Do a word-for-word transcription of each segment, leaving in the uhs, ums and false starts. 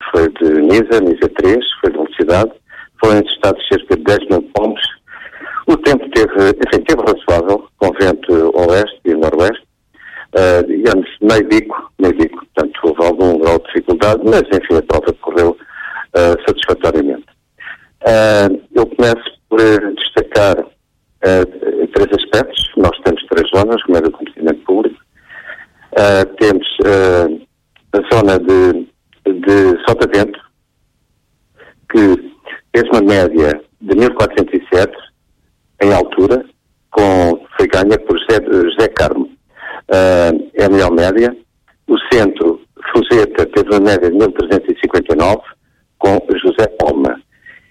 foi de Nisa, Nisa três, foi de velocidade, foram testados cerca de dez mil pombos. O tempo teve, enfim, teve razoável, com vento oeste e noroeste, uh, digamos, meio bico, meio bico, portanto houve algum grau de dificuldade, mas enfim, a prova decorreu uh, satisfatoriamente. Uh, eu começo por uh, destacar uh, três aspectos. Nós temos três zonas, como é do conhecimento público. Uh, temos uh, a zona de, de Sotavento, que fez uma média de mil quatrocentos e sete em altura, com, foi ganha por José, José Carmo. Uh, é a melhor média. O centro, Fuseta, teve uma média de mil trezentos e cinquenta e nove, com José Palma.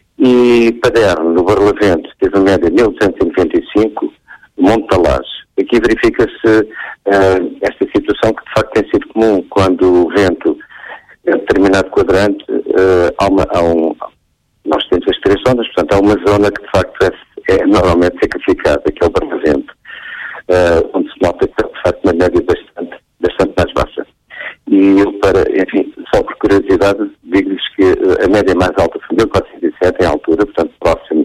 E Paderno, no Barlavento, teve uma média de mil duzentos e noventa e cinco, Montalás. Aqui verifica-se uh, esta situação que de facto tem sido comum quando o vento é determinado quadrante, uh, há uma, há um, nós temos as três zonas, portanto há uma zona que de facto é, é normalmente sacrificada, que é o Barlavento, uh, onde se nota que de facto uma média bastante, bastante mais baixa. E eu, para, enfim, só por curiosidade, digo-lhes que uh, a média mais alta foi mil quatrocentos e sete em altura, portanto próximo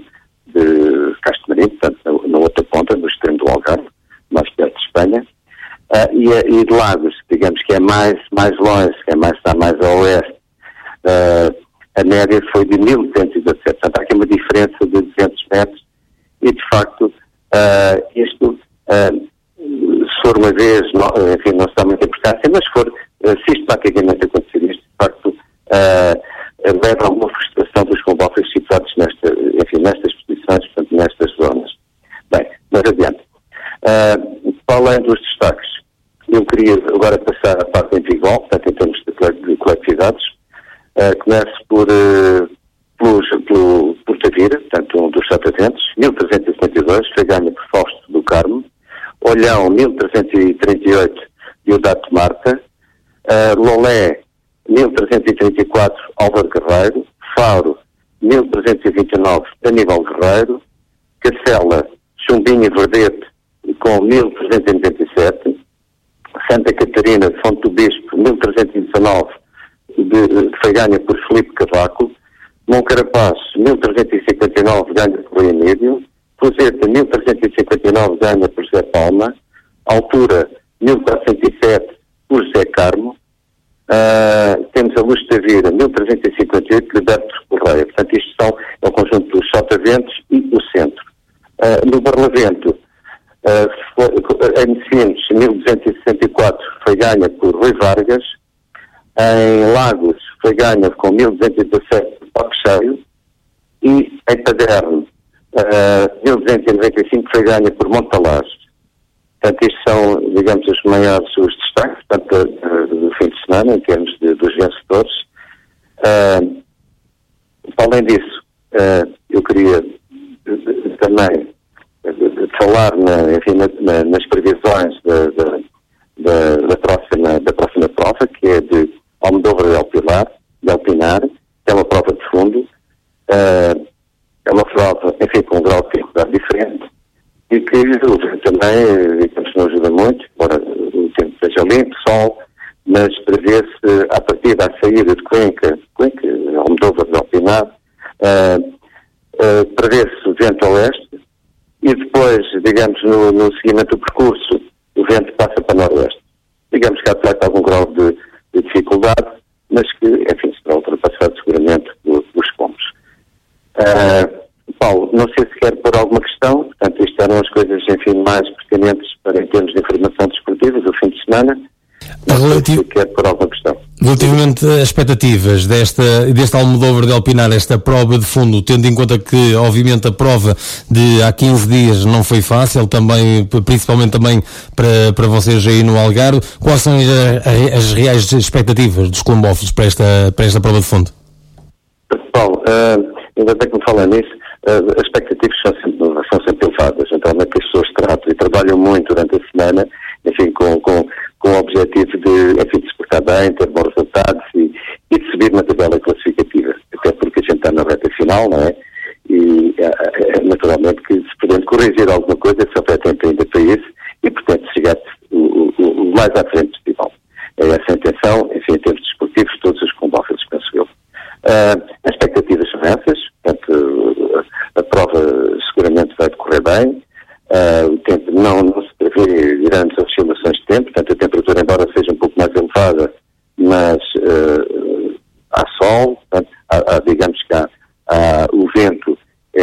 de Castro Marinho, portanto na, na outra ponta, no extremo do Algarve, mais perto de Espanha, uh, e, e de Lagos, digamos que é mais, mais longe, que é mais, está mais a oeste, uh, a média foi de mil duzentos e dezassete, portanto há aqui uma diferença de duzentos metros, e de facto uh, isto, uh, se for uma vez, não, enfim, não se dá muita importância, mas se for uh, sistematicamente acontecer isto, de facto uh, leva a uma frustração dos combófilos situados nesta, enfim, nestas posições, portanto nestas zonas. Bem, mas adiante. Uh, para além dos destaques, eu queria agora passar a parte individual, portanto em termos de, de coletividades. Uh, começo por, uh, pelos, pelo Portavira, portanto um dos Sotaventos, mil trezentos e setenta e dois, foi ganho por Fausto do Carmo. Olhão, mil trezentos e trinta e oito, Diodato Marta. Uh, Lolé, mil trezentos e trinta e quatro, Álvaro Guerreiro. Faro, mil trezentos e vinte e nove, Aníbal Guerreiro. Cacela, Chumbinho e Verdete, com mil trezentos e noventa e sete. Santa Catarina de Fonte do Bispo, mil trezentos e dezanove, de, de, foi ganha por Filipe Cavaco. Moncarapaz, mil trezentos e cinquenta e nove, ganha por Rui Anídio. Fuseta, mil trezentos e cinquenta e nove, ganha por José Palma. Altura, mil quatrocentos e sete, por José Carmo. Uh, temos a Luz de Tavira, mil trezentos e cinquenta e oito, Liberto Correia. Portanto, isto são, é o conjunto dos Sotaventos e o centro. Uh, no Barlavento, uh, em Messines, mil duzentos e sessenta e quatro, foi ganha por Rui Vargas. Em Lagos, foi ganha com mil duzentos e dezassete, por Paco Cheio. E em Paderno, uh, mil duzentos e noventa e cinco, foi ganha por Montalás. Portanto, estes são, digamos, os maiores os destaques, portanto, uh, do fim de semana, em termos de, dos vencedores. Uh, além disso, uh, eu queria uh, também uh, falar na, enfim, na, na, nas previsões da, da, da, da, próxima, da próxima prova, que é de Almodóvar de Alpilar, de Alpinar, que é uma prova de fundo. Uh, é uma prova, enfim, com um grau de dificuldade diferente, e que o vento também, digamos, não ajuda muito, embora o tempo seja limpo, sol, mas prevê-se, a partir da saída de Cuenca, Cuenca, Almodóvar de Alpinar, uh, uh, prevê-se vento a oeste, e depois, digamos, no, no seguimento do percurso, o vento passa para noroeste. Digamos que há, de facto, algum grau de, de dificuldade, mas que, enfim, será ultrapassado seguramente pelos pombos. Uh, Paulo, não sei se quer pôr alguma questão, portanto, isto eram as coisas, enfim, mais pertinentes para em termos de informação desportiva do fim de semana. Não Relativ... sei se quer pôr alguma questão. Relativamente às expectativas desta, deste Almodóvar de Alpinar, esta prova de fundo, tendo em conta que, obviamente, a prova de há quinze dias não foi fácil, também, principalmente também para, para vocês aí no Algarve, quais são as, as reais expectativas dos colombófilos para esta, para esta prova de fundo? Paulo, uh, ainda bem que me fala nisso, uh, as expectativas são sempre, são sempre elevadas, naturalmente que as pessoas tratam e trabalham muito durante a semana, enfim, com, com, com o objetivo de, enfim, de se portar bem, ter bons resultados e, e de subir na tabela classificativa, até porque a gente está na reta final, não é? E uh, naturalmente que se podendo corrigir alguma coisa, só vai tempo ainda para isso e, portanto, chegar o, o, o mais à frente possível. É essa a intenção, enfim, em termos desportivos, todos os combófilos, penso eu. Uh, as expectativas são essas, portanto, a, a prova seguramente vai decorrer bem, uh, o tempo não, não se prevê grandes oscilações de tempo, portanto a temperatura, embora seja um pouco mais elevada, mas uh, há sol, portanto, há, há, digamos que há, há, o vento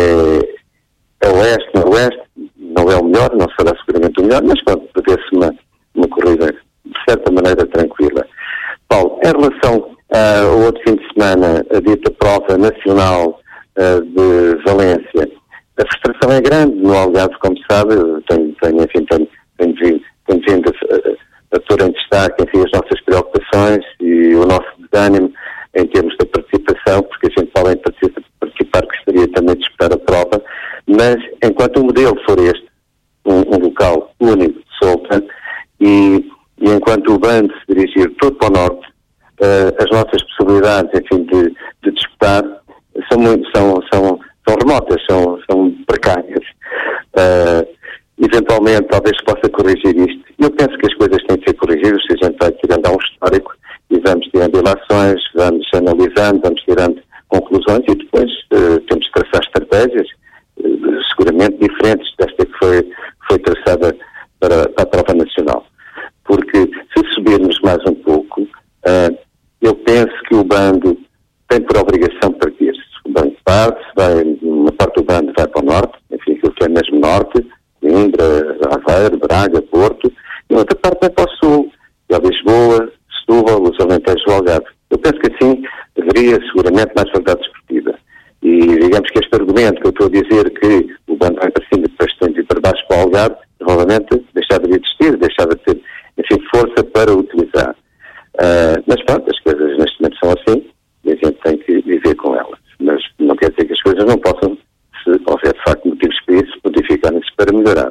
é, é oeste, noroeste, não é o melhor, não será seguramente o melhor, mas pode prevê-se uma, uma corrida de certa maneira tranquila. Paulo, em relação uh, ao outro fim de semana, a dita prova nacional uh, de Valência, a frustração é grande no Algarve, como sabe, tenho, tenho, enfim, tenho, tenho vindo, tenho vindo a, a, a pôr em destaque, enfim, as nossas preocupações e o nosso desânimo em termos da participação, porque a gente fala em participar, gostaria também de disputar a prova, mas enquanto o modelo for este, um, um local único, solta, e, e enquanto o bando se dirigir todo para o norte, uh, as nossas possibilidades, enfim, de, de disputar são, muito, são, são, são remotas, são, são precárias. Uh, eventualmente, talvez possa corrigir isto. Eu penso que as coisas têm de ser corrigidas, se a gente vai tirando a um histórico e vamos tirando ilações, vamos analisando, vamos tirando conclusões e depois uh, temos de traçar estratégias uh, seguramente diferentes desta que foi, foi traçada para, para a prova nacional. Porque se subirmos mais um pouco, uh, eu penso que o bando tem por obrigação partir-se. O bando parte, vai, uma parte do bando vai para o norte, enfim, aquilo que é mesmo norte, Coimbra, Aveiro, Braga, Porto, e outra parte vai para o sul, é Lisboa, Setúbal, os Alentejos do Algarve. Eu penso que assim haveria seguramente mais vontade desportiva. E digamos que este argumento que eu estou a dizer que o bando vai para cima e depois tem de ir para baixo para o Algarve, provavelmente deixava de existir, deixava de ter, enfim, força para utilizar. Uh, mas pronto, as coisas neste momento são assim e a gente tem que viver com elas. Mas não quer dizer que as coisas não possam, se houver de facto motivos para isso, modificarem-se para melhorar.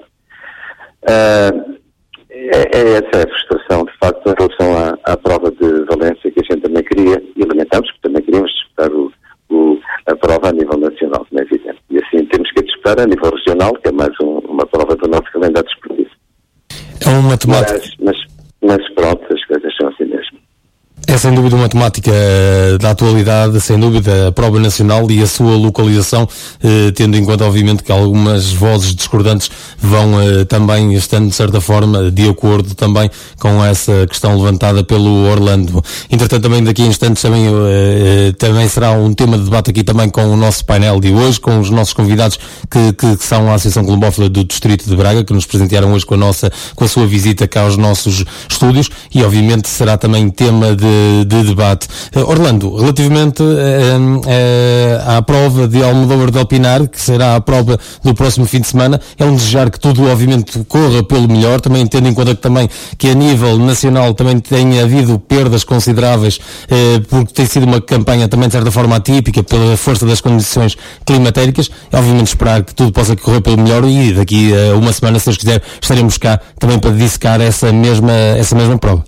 Uh, é, é essa a frustração, de facto, em relação à, à prova de Valência, que a gente também queria, e lamentamos que também queríamos disputar o, o, a prova a nível nacional, como é evidente. E assim temos que disputar a nível regional, que é mais um, uma prova do nosso calendário desportivo. É uma temática. Mas, mas, mas pronto, as coisas são assim mesmo. É sem dúvida uma temática da atualidade, sem dúvida a prova nacional e a sua localização, eh, tendo em conta obviamente que algumas vozes discordantes vão eh, também estando de certa forma de acordo também com essa questão levantada pelo Orlando. Entretanto também daqui a instantes também, eh, também será um tema de debate aqui também com o nosso painel de hoje, com os nossos convidados que, que, que são a Associação Colombófila do Distrito de Braga, que nos presentearam hoje com a nossa, com a sua visita cá aos nossos estúdios e obviamente será também tema de de debate. Orlando, relativamente uh, uh, à prova de Almodóvar de Alpinar, que será a prova do próximo fim de semana, é um desejar que tudo obviamente corra pelo melhor, também tendo em conta que também que a nível nacional também tem havido perdas consideráveis, uh, porque tem sido uma campanha também de certa forma atípica pela força das condições climatéricas, é obviamente esperar que tudo possa correr pelo melhor e daqui a uma semana, se Deus quiser, estaremos cá também para dissecar essa mesma, essa mesma prova.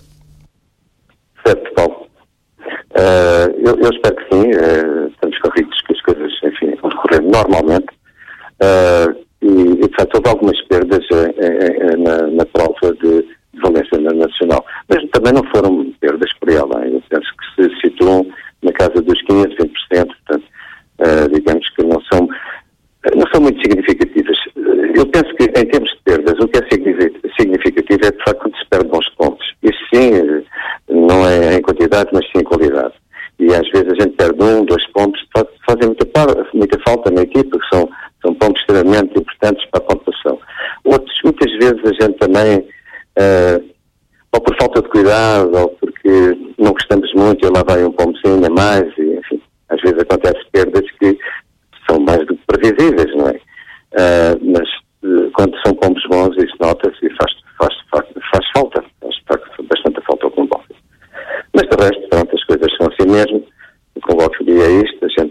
Certo, Paulo. Uh, eu, eu espero que sim. Uh, estamos convictos que as coisas, enfim, vão decorrer normalmente. Uh, e, e, de facto, houve algumas perdas uh, uh, uh, na, na prova de, de Valência Nacional. Mas também não foram perdas por ela. Eu penso que se situam na casa dos quinze, vinte por cento. Portanto, uh, digamos que não são, não são muito significativas. Eu penso que, em termos de perdas, o que é significativo é, de facto, quando se perde bons pontos. Isso sim, não é em quantidade, mas sim em qualidade. E às vezes a gente perde um, dois pontos, fazem muita, muita falta na equipa, que são, são pontos extremamente importantes para a pontuação. Outros, muitas vezes a gente também, uh, ou por falta de cuidado, ou porque não gostamos muito, e lá vai um pombozinho a mais, e enfim, às vezes acontece perdas que são mais do que previsíveis, não é? Uh, mas uh, quando são pombos bons, isso nota-se e faz, faz, faz, faz falta, faz, faz bastante falta ao combate. Mas de resto, pronto, as coisas são assim mesmo, o combate é isto, a gente